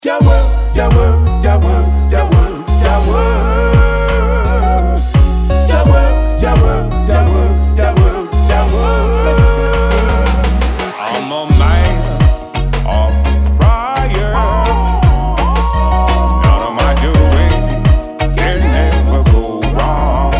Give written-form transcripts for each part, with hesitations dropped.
Jah works, Jah works, Jah works, Jah works, Jah works. Jah works, Jah works, Jah works, Jah works, Jah works. I'm a man of prayer. None of my doings can never go wrong.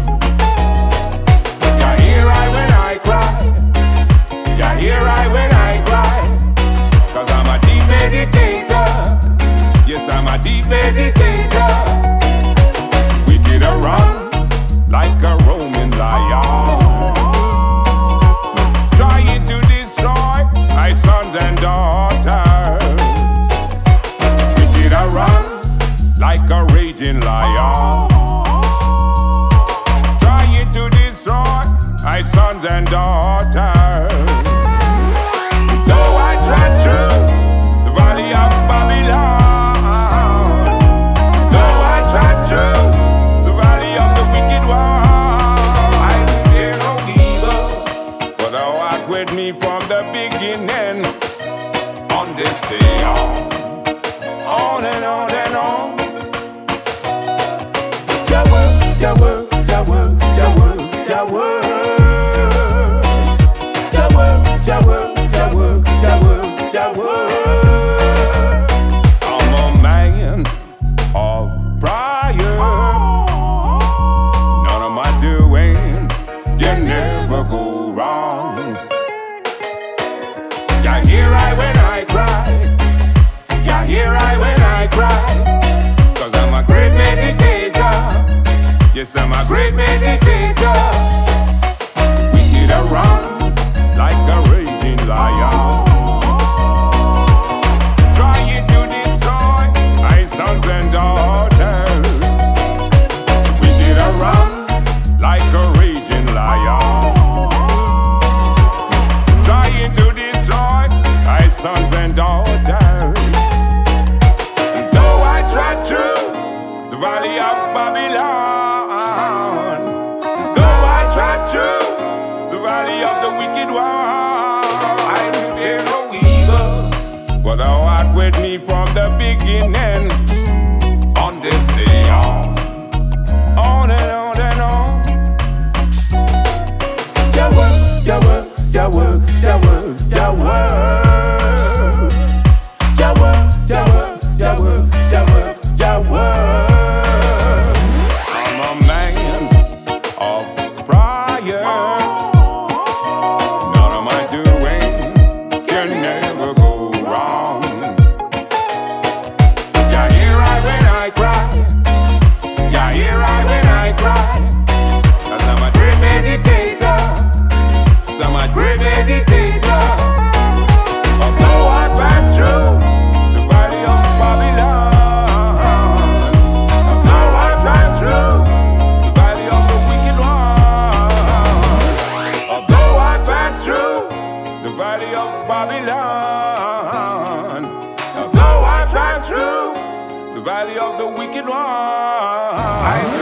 You hear I when I cry. You hear I when I cry. 'Cause I'm a deep meditator. Yes, I'm a deep meditator. Wicked around like a Roman lion, trying to destroy my sons and daughters. Wicked around like a raging lion, trying to destroy my sons and daughters. Though I tread through the valley of Babylon, though I tread through the valley of the wicked one, I will fear no evil, for thou art with me from the beginning. On this day on and on and on. Jah works, Jah works, Jah works, Jah works, Jah works. Jah works, Jah works, Jah works, Jah works, Jah works. I'm a man of prayer. None of my doings can never go wrong. You hear I when I cry. You hear I when I cry. 'Cause I'm a great meditator. Yes, I'm a great meditator. Wicked around like a raging lion, trying to destroy my sons and daughters. Wicked around like a raging lion, trying to destroy my sons and daughters. Though I tread through the valley of Babylon, though I tread through the valley of the wicked one, I will fear no evil, for thou art with me from the beginning. On this day on and on and on. Jah works, Jah works, Jah works, Jah works, Jah works. Jah works, Jah works, Jah works, Jah works, Jah works. I'm a man of prayer. None of my doings can never go wrong. You hear I when I cry. You hear I when I cry. 'Cause I'm a great meditator. 'Cause I'm a great meditator. Although I pass through the valley of Babylon, although I pass through the valley of the wicked one, although I pass through the valley of Babylon, although I pass through the valley of the wicked one,